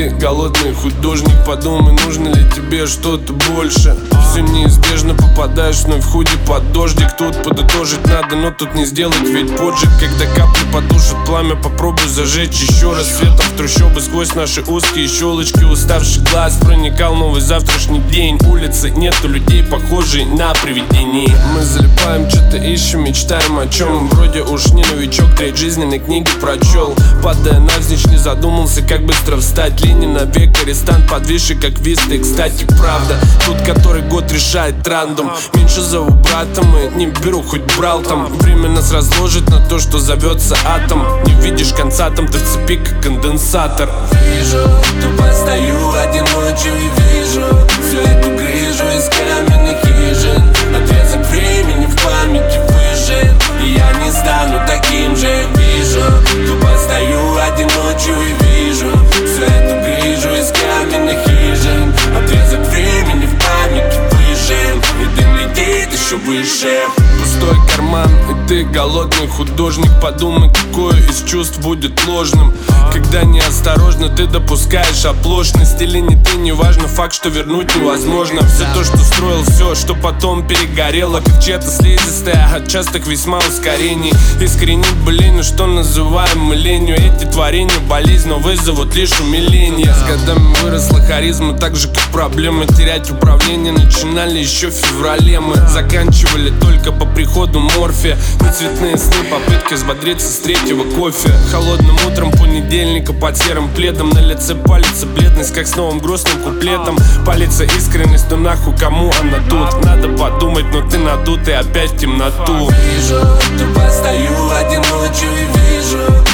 ты голодный художник, подумай, нужно ли тебе что-то больше. Все неизбежно, попадаешь вновь в худи под дождик. Тут подытожить надо, но тут не сделать ведь поджиг. Когда капли потушат пламя, попробуй зажечь еще раз. Светом в трущобы сквозь наши узкие щелочки уставший глаз проникал новый завтрашний день. Улицы, нету людей, похожие на привидений. Мы залипаем, что-то ищем, мечтаем о чем. Вроде уж не новичок, треть жизненной книги прочел. Падая навзничь, не задумался, как быстро встать. Ленин навек, арестант, подвисший как вист. И, кстати, правда, тут который год решает рандом. Меньше зову братом и не беру, хоть брал там. Время нас разложит на то, что зовется атом. Не видишь конца там, ты в цепи, как конденсатор. Вижу, тупо стою одиночью и вижу всю эту грыжу из каменных хижин. Отрезок времени в памяти выжжен, и я не стану таким же. Вижу, тупо стою одиночью и вижу всю эту грыжу из каменных хижин. Отрезок времени в памяти выжжен, и дым летит еще выше. Пустой карман, и ты голодный художник. Подумай, какое из чувств будет ложным. Когда неосторожно ты допускаешь оплошность. Или не ты, неважно, факт, что вернуть невозможно. Все то, что строил, все, что потом перегорело, как чья-то слизистая от частых весьма ускорений. Искоренить болезнь, что называем мы ленью. Эти творения болезнь, но вызовут лишь умиление. С годами выросла харизма, так же как проблемы. Терять управление начинали еще в феврале. Мы заканчивали только по приходу морфия. Не цветные сны, попытки взбодриться с третьего кофе. Холодным утром понедельника под серым пледом. На лице палится бледность, как с новым грустным куплетом. Палится искренность, но нахуй кому она тут? Надо подумать, но ты надутый опять в темноту. Вижу, тупо стою одиночью и вижу